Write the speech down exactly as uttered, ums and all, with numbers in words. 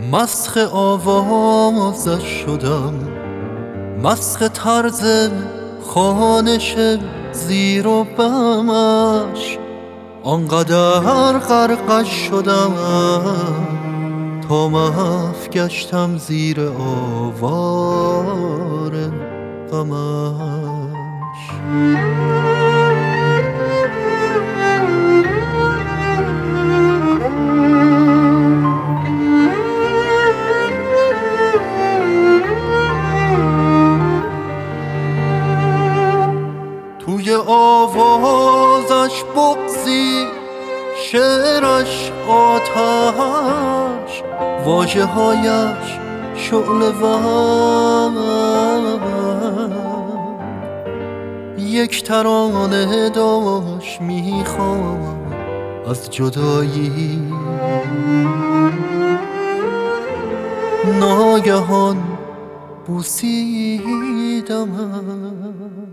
مسخ آوازش شدم، مسخ طرز خوانش زیر و بمش، آنقدر غرقش شدم تا محو گشتم زیر آوار غمش. توی آوازش بغضی، شعرش آتش، واژه هایش شعله ور، یک ترانه داشت میخواند از جدایی، ناگهان بوسیدمش.